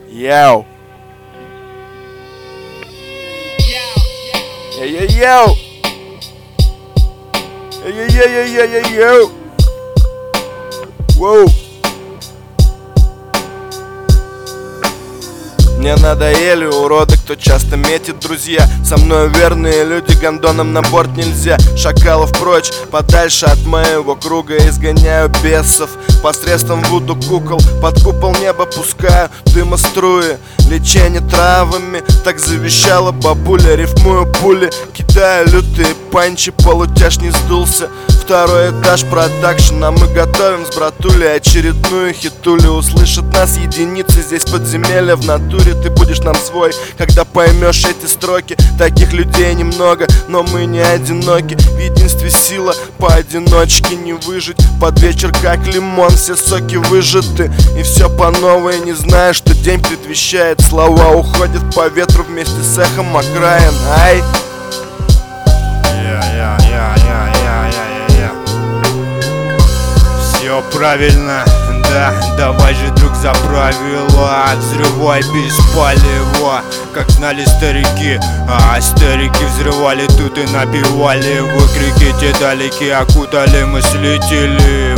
Йоу. Йоу. Йоу. Воу. Мне надоели уроды, кто часто метит, друзья. Со мной верные люди, гондоном на борт нельзя. Шакалов прочь, подальше от моего круга. Изгоняю бесов посредством вуду кукол. Под купол неба пускаю дымоструи. Лечение травами, так завещала бабуля. Рифмую пули, кидаю лютые панчи. Полутяж не сдулся. Второй этаж продакшена. Мы готовим с братулей очередную хитулю. Услышат нас единицы, здесь подземелья в натуре. Ты будешь нам свой, когда поймешь эти строки. Таких людей немного, но мы не одиноки. В единстве сила, поодиночке не выжить. Под вечер как лимон, все соки выжаты. И все по новой, не зная, что день предвещает. Слова уходят по ветру вместе с эхом окраин. Ай! Все правильно, да, давай же, друг, за правила. Взрывай без палева, как знали старики. А старики взрывали тут и напевали. Выкрики те далеки окутали мыслители.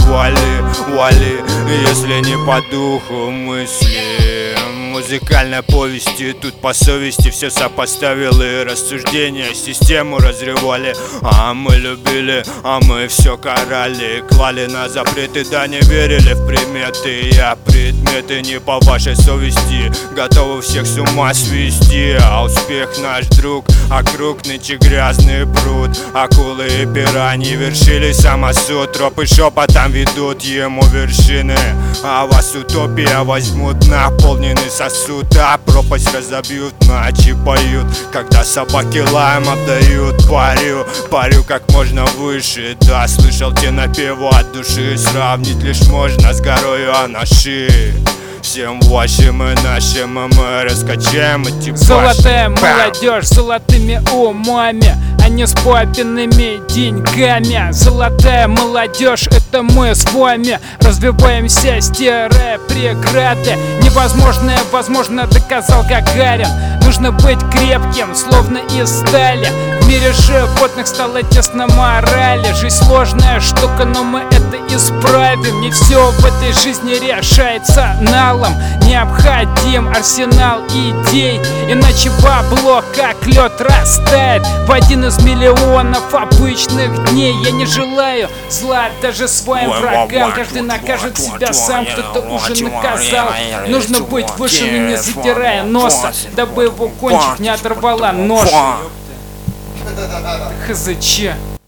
Вали, если не по духу мысли. Музыкальной повести, тут по совести все сопоставил. И рассуждения систему разрывали. А мы любили, а мы все карали. Клали на запреты, да не верили в приметы. Я предметы не по вашей совести, готовы всех с ума свести. А успех наш друг, а круг нынче грязный пруд. Акулы и пираньи вершили самосуд. Тропы шепотом ведут ему вершины. А вас утопия возьмут, наполненный сосуд. А пропасть разобьют, ночи поют. Когда собаки лаем отдают. Парю как можно выше. Да, слышал те напевы от души. Сравнить лишь можно с горою Анаши. Всем вашим и нашим мы раскачаем эти башни. Золотая молодежь с золотыми умами, а не с папиными деньгами. Золотая молодежь, это мы с вами. Развиваемся, стирая преграды. Невозможное возможно, доказал Гагарин. Нужно быть крепким, словно из стали. В мире животных стало тесно морали. Жизнь сложная штука, но мы это исправим. Не все в этой жизни решается налом. Необходим арсенал идей, иначе бабло как лед растает в один из миллионов обычных дней. Я не желаю зла даже своим врагам. Каждый накажет себя сам, кто-то уже наказал. Нужно быть выше, но не задирая носа, дабы его кончик не оторвала нож. ХЗЧ.